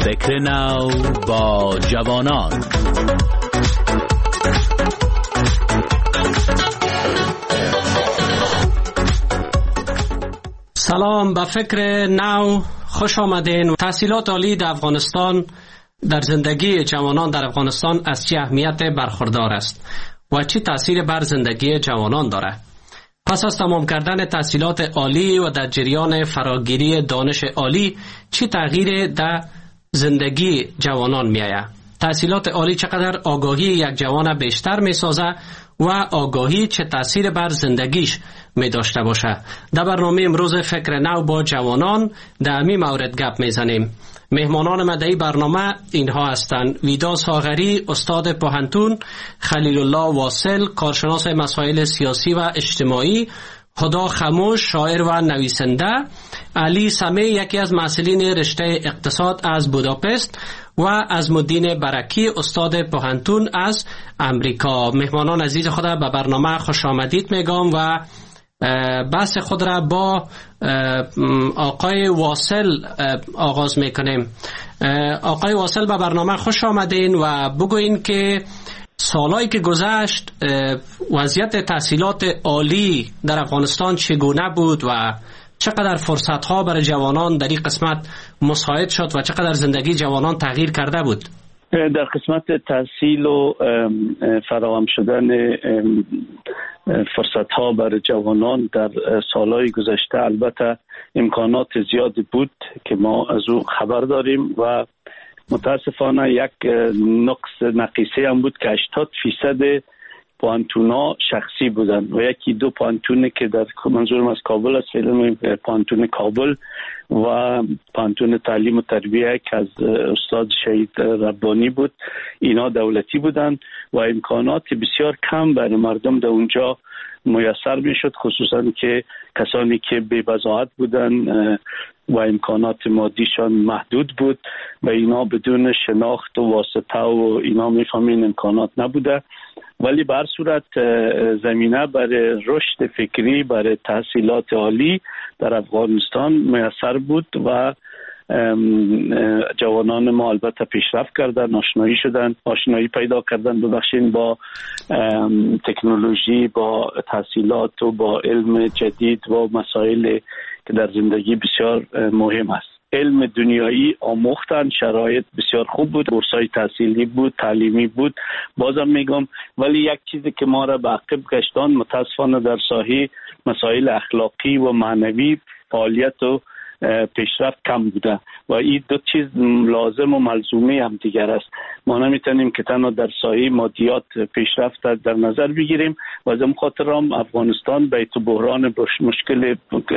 فکر نو با جوانان. سلام، به فکر نو خوش آمدین. تحصیلات عالی در افغانستان در زندگی جوانان در افغانستان از چه اهمیت برخوردار است و چه تأثیر بر زندگی جوانان دارد؟ پس از تمام کردن تحصیلات عالی و در جریان فراگیری دانش عالی چه تغییر در زندگی جوانان می آید؟ تحصیلات عالی چقدر آگاهی یک جوان بیشتر می سازه و آگاهی چه تأثیر بر زندگیش می داشته باشه؟ در برنامه امروز فکر نو با جوانان در همین مورد گپ می زنیم. مهمانان ما در این برنامه اینها هستند: ویدا ساغری، استاد پوهنتون، خلیل الله واصل، کارشناس مسائل سیاسی و اجتماعی، هدا خموش، شاعر و نویسنده، علی سمی، یکی از مسئولین رشته اقتصاد از بوداپست و عظمالدین برکی، استاد پوهنتون از امریکا. مهمانان عزیز خود به برنامه خوش آمدید میگم و بحث خود را با آقای واصل آغاز میکنیم. آقای واصل به برنامه خوش آمدین و بگوین که سالایی که گذشت وضعیت تحصیلات عالی در افغانستان چگونه بود و چقدر فرصت‌ها برای جوانان در این قسمت مساعد شد و چقدر زندگی جوانان تغییر کرده بود؟ در قسمت تحصیل و فراهم شدن فرصت‌ها برای جوانان در سالهای گذشته البته امکانات زیادی بود که ما از او خبر داریم و متاسفانه یک نقیصه هم بود که 80% پوهنتون‌ها شخصی بودند و یکی دو پوهنتون که در منظورم از کابل است، فعلا پوهنتون کابل و پوهنتون تعلیم و تربیه که از استاد شهید ربانی بود، اینا دولتی بودند و امکانات بسیار کم برای مردم در اونجا میسر میشد، خصوصا که کسانی که بی بضاعت بودن و امکانات مادیشان محدود بود و اینا بدون شناخت و واسطه و اینا میفهمین امکانات نبوده. ولی به هر صورت زمینه برای رشد فکری، برای تحصیلات عالی در افغانستان میسر بود و جوانان ما البته پیشرفت کردن، آشنایی پیدا کردن ببخشین با تکنولوژی، با تحصیلات و با علم جدید و مسائل که در زندگی بسیار مهم است. علم دنیایی آموختن، شرایط بسیار خوب بود، بورسای تحصیلی بود، تعلیمی بود، بازم میگم. ولی یک چیزی که ما را به عقب کشاند متاسفانه در ساحه مسائل اخلاقی و معنوی فعالیت و پیشرفت کم بوده و این دو چیز لازم و ملزومه هم دیگر است. ما نمیتونیم که تنها در ساحه مادیات پیشرفت در نظر بگیریم و از این خاطر هم افغانستان به تو بحران مشکل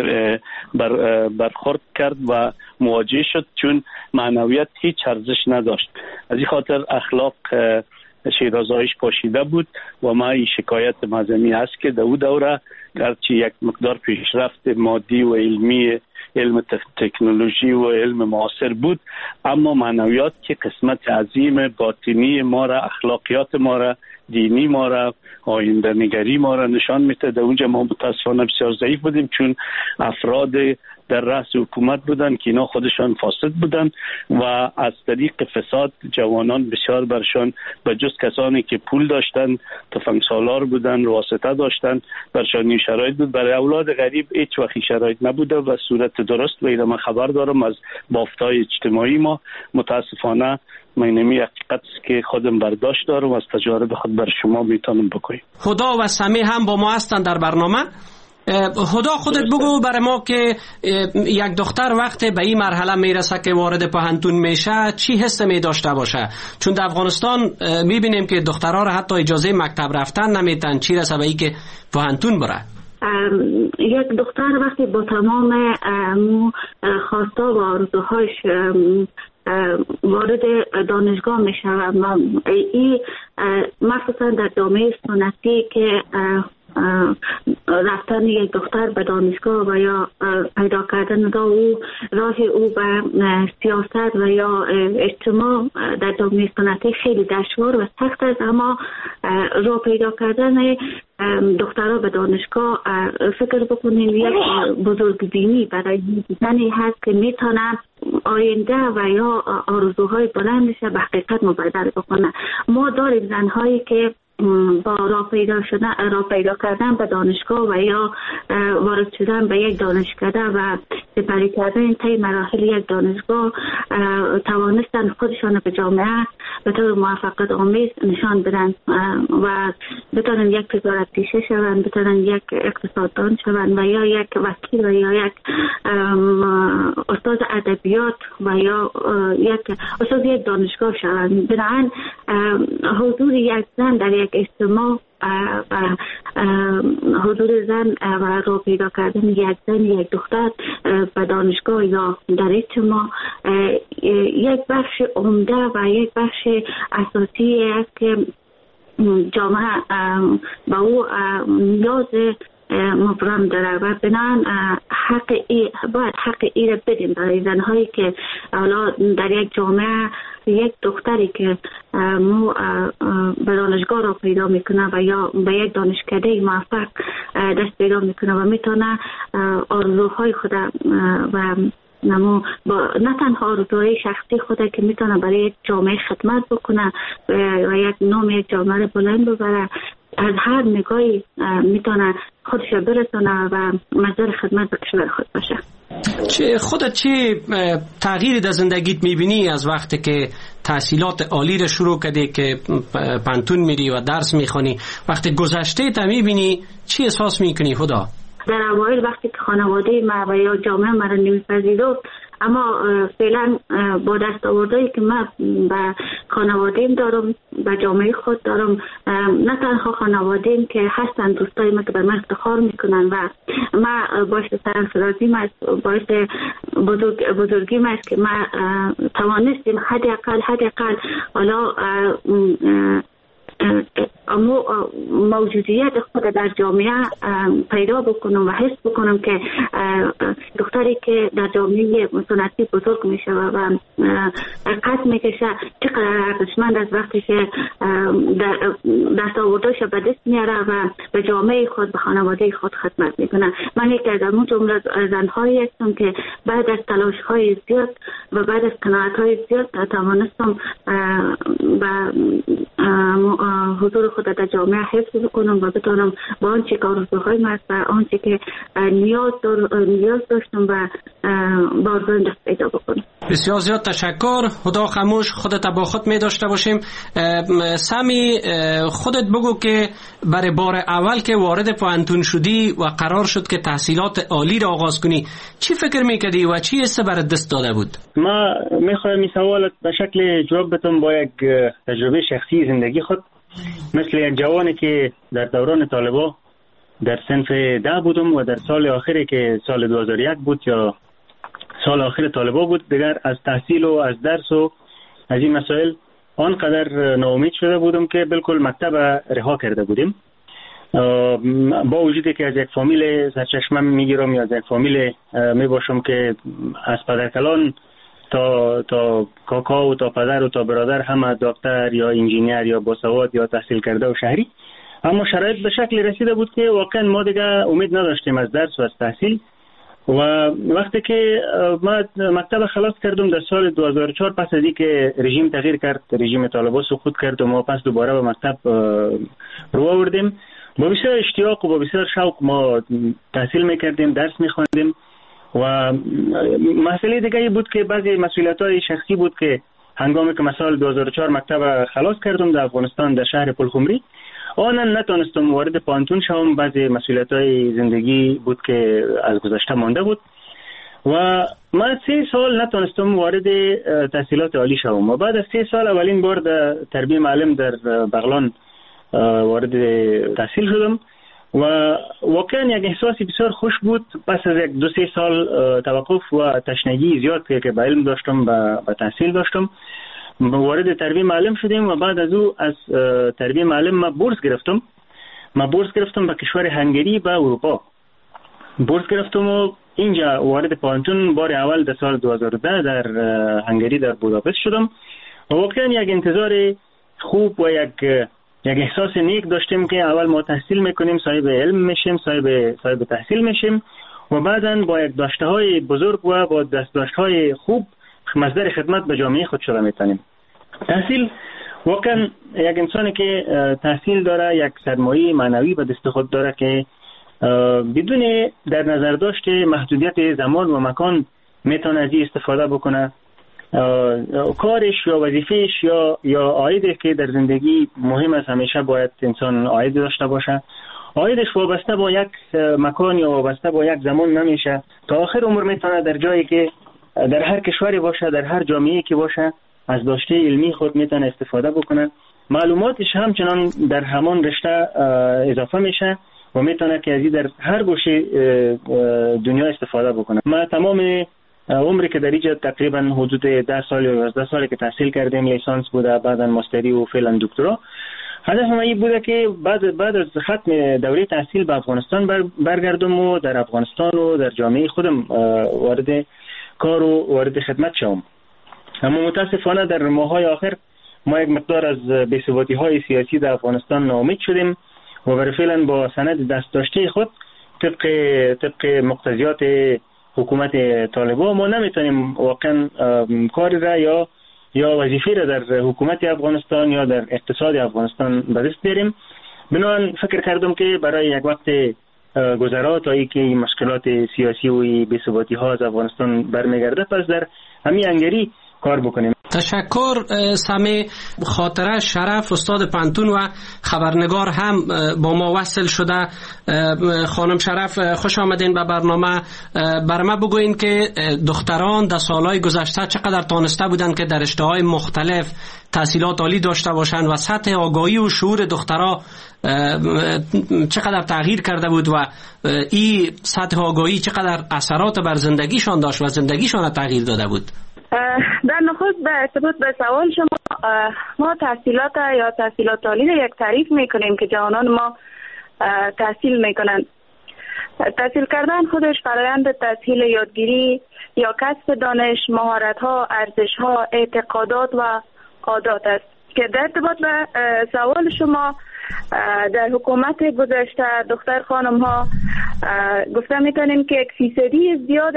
برخورد کرد و مواجه شد، چون معنویت هیچ ارزش نداشت. از این خاطر اخلاق شیرازایش پاشیده بود و ما این شکایت مزمی هست که در او دوره گرچه یک مقدار پیشرفت مادی و علمی، علم تکنولوژی و علم معاصر بود، اما معنویات که قسمت عظیم باطنی ما را، اخلاقیات ما را، دینی ما را، آینده نگری ما را نشان میده. در اونجا ما متاسفانه بسیار ضعیف بودیم، چون افراد در رأس حکومت بودن که اینا خودشان فاسد بودن و از طریق فساد جوانان بسیار برشان به جز کسانی که پول داشتن، تفنگ سالار بودن، واسطه داشتن، برشان شرایط بود. برای اولاد غریب هیچ وقت شرایط نبوده و صورت درست و اینا من خبر دارم از بافتای اجتماعی ما. متاسفانه من نمی حقیقت که خودم برداشت دارم و از تجارب خود بر شما میتونم بگویم. هدا و سمی هم با ما هستن در برنامه. هدا خودت بگو برای ما که یک دختر وقتی به این مرحله میرسه که وارد پوهنتون میشه چی حس می داشته باشه؟ چون در افغانستان میبینیم که دخترها را حتی اجازه مکتب رفتن نمیتن، چی رسه به این که پوهنتون بره. یک دختر وقتی با تمام خواستا و آرزوهاش وارد دانشگاه میشه، این مخصوصا در جامعه سنتی که رفتن یک دختر به دانشگاه و یا پیدا کردن راه او به سیاست و یا اجتماع در جامعه سنتی خیلی دشوار و سخت است، اما راه پیدا کردن دخترها به دانشگاه فکر بکنیم یک بزرگبینی برای زنی هست که میتونه آینده و یا آرزوهای بلندش به حقیقت مبادله بکنه. ما داریم زنهایی که با راه پیدا کردن به دانشگاه و یا وارد شدن به یک دانشکده و سپری کردن طی مراحل یک دانشگاه توانستن خودشان به جامعه به طور موفقیت آمیز نشان بدن و بتونن یک تجارت پیشه شوند، بتونن یک اقتصاددان شوند و یا یک وکیل و یا یک استاد ادبیات و یا یک استاد یک دانشگاه شوند. بنابراین حضور یک زن در یک اجتماع و حضور زن و راه پیدا کردن یک زن یک دختر به دانشگاه یا در اجتماع یک بخش عمده و یک بخش اساسی است که جامعه با او نیاز مبرم داره و بنان باید حق ای را بدیم برای زنهایی که حالا در یک جامعه یک دختری که به دانشگاه را پیدا میکنه و یا به یک دانشکده موفق دست پیدا میکنه و میتونه آرزوهای خود و نه تنها آرزوهای شخصی خود که میتونه برای یک جامعه خدمت بکنه و یک نام یک جامعه بلند ببره، از هر نگاهی میتونه خودش برسونه و مصدر خدمت به کشور خود باشه. خودت چه تغییری در زندگیت میبینی از وقتی که تحصیلات عالی را شروع کردی که پانتون میری و درس میخونی؟ وقتی گذشته تا میبینی چی احساس میکنی خدا؟ در اوایل وقتی که خانواده ما و یا جامعه ما را نمیپذیرفت، اما فعلا با دستاوردهایی که من به خانواده‌ام دارم، به جامعه خود دارم، نه تنها خانواده‌ام که هستن دوستای من که به من افتخار میکنن و من باعث سرفرازیم است، باعث بزرگیم است که ما توانستیم حداقل حالا اما موجودیت خود در جامعه پیدا بکنم و حس بکنم که دختری که در جامعه سنتی بزرگ میشه و قد میکشه چقدر ارزشمند از وقتی که دستاوردهاش به دست میاره و به جامعه خود به خانواده خود خدمت میکنه. من یک از اون جمله زنهایی هستم که بعد از تلاش های زیاد و بعد از قناعت های زیاد توانستم حضور خود در جامعه حفظ بکنم و بتونم با آنچه که آرزوهای من و آنچه که نیاز داشتم و بارگاه دست پیدا بکنم. بسیار زیاد تشکر. خدا خاموش خودت با خود می داشته باشیم. سامی، خودت بگو که برای بار اول که وارد پانتون شدی و قرار شد که تحصیلات عالی را آغاز کنی، چی فکر میکردی و چی حس برات دست داده بود؟ ما میخوایم این سوالت به شکل جواب بدم با یک تجربه شخصی زندگی خود. مثل یک جوانی که در دوران طالبا در صنف 10 بودم و در سال آخری که سال 2001 بود یا سال آخر طالبا بود، دیگر از تحصیل و از درس و از این مسائل آنقدر ناامید شده بودم که بالکل مکتب رها کرده بودیم. با وجودی که از یک فامیل سرچشمه میگیرم یا از یک فامیل میباشم که از پدرکلان تا کاکا و تا پدر و تا برادر همه دکتر یا انجینیر یا باسواد یا تحصیل کرده و شهری، اما شرایط به شکلی رسیده بود که واقعا ما دیگه امید نداشتیم از درس و از تحصیل. و وقتی که ما مکتب خلاص کردم در سال 2004 پس از اینکه رژیم تغییر کرد، رژیم طالبان سقوط کرد و ما پس دوباره به مکتب رو آوردیم، با بسیار اشتیاق و با بسیار شوق ما تحصیل میکردیم، درس میخواندیم. و مسئله دیگه بود که بعضی مسئولیت‌های شخصی بود که هنگامی که مثلا 2004 مکتب خلاص کردم در افغانستان در شهر پلخمری، آن نتونستم وارد پانتون شوم. بعضی مسئولیت‌های زندگی بود که از گذشته مانده بود و من 3 سال نتونستم وارد تحصیلات عالی شوم و بعد از 3 سال اولین بار در تربیه معلم در بغلان وارد تحصیل شدم و واقعا یک احساسی بسیار خوش بود. پس از 1-2-3 سال توقف و تشنگی زیاد که به علم داشتم و تحصیل داشتم، وارد تربیه معلم شدیم و بعد از او از تربیه معلم ما بورس گرفتم من بورس گرفتم به کشور هنگری به اروپا. بورس گرفتم و اینجا وارد پانتون بار اول در سال 2010 در هنگری در بوداپست شدم و واقعا یک انتظار خوب و یک احساس نیک داشتیم که اول ما تحصیل میکنیم، صاحب علم میشیم، صاحب تحصیل میشیم و بعداً با یک داشته‌های بزرگ و با دست‌های خوب مصدر خدمت به جامعه خود شده میتونیم. تحصیل واقعا یک انسانی که تحصیل داره یک سرمایه معنوی به دست خود داره که بدون در نظر داشت محدودیت زمان و مکان میتونه از این استفاده بکنه. کارش یا وظیفهش یا عایدی که در زندگی مهم است، همیشه باید انسان عاید داشته باشه. عایدش وابسته با یک مکان یا وابسته با یک زمان نمیشه، تا آخر عمر میتونه در جایی که در هر کشوری باشه، در هر جامعه‌ای که باشه، از داشته علمی خود میتونه استفاده بکنه. معلوماتش همچنان در همان رشته اضافه میشه و میتونه که ازی در هر گوشه دنیا استفاده بکنه. ما تمام عمری که در اینجا تقریبا حدود 10 سال یا 11 سالی که تحصیل کردیم، لیسانس بوده، بعدا ماستری و فعلا دکترا. هدف ما این بوده که بعد از ختم دوره تحصیل به افغانستان برگردم و در افغانستان و در جامعه خودم وارد کار و وارد خدمت شوم. اما متاسفانه در ماه‌های آخر ما یک مقدار از بی‌ثباتی‌های سیاسی در افغانستان ناامید شدیم و برای فعلا با سند دست داشته خود طبق مقتضیات حکومت طالبان ما نمیتونیم واقعا کاری را یا وظیفه را در حکومت افغانستان یا در اقتصاد افغانستان به دست بیاریم. بنابراین فکر کردم که برای یک وقت گذرا تا اینکه این مشکلات سیاسی و بی‌ثباتی‌ها از افغانستان برمیگرده، پس در همین هنگری کار بکنیم. تشکر سمی خاطره شرف استاد پانتون و خبرنگار هم با ما وصل شده. خانم شرف خوش آمدین به برنامه. بر ما بگوین که دختران در سالهای گذشته چقدر تانسته بودن که در رشته‌های مختلف تحصیلات عالی داشته باشند و سطح آگاهی و شعور دخترها چقدر تغییر کرده بود و این سطح آگاهی چقدر اثرات بر زندگیشان داشت و زندگیشان تغییر داده بود. در نخست به ارتباط به سوال شما، ما تحصیلات عالی را یک تعریف میکنیم که جوانان ما تحصیل میکنند. تحصیل کردن خودش فرآیند تحصیل یادگیری یا کسب دانش، مهارت‌ها، ارزش‌ها، اعتقادات و عادات است که در ارتباط به سوال شما در حکومت گذشته دختر خانم ها گفته میتونیم که 1% زیاد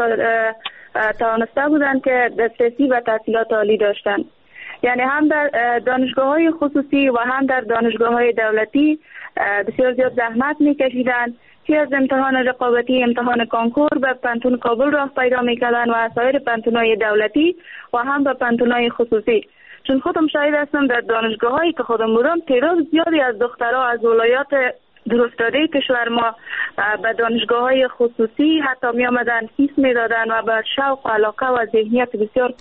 توانسته بودند که دسترسی به تحصیلات عالی داشتند. یعنی هم در دانشگاه‌های خصوصی و هم در دانشگاه‌های دولتی بسیار زیاد زحمت می‌کشیدند، چه از امتحان رقابتی، امتحان کانکور به پانتون کابل راه پیدا می‌کردند و سایر پانتون‌های دولتی و هم به پانتون‌های خصوصی. چون خودم شاهد هستم در دانشگاه‌هایی که خودم بودم تعداد زیادی از دخترها از ولایات دورافتاده کشور ما به دانشگاه‌های خصوصی حتی می آمدن فیس می دادن و با شوق و علاقه و ذهنیت بسیار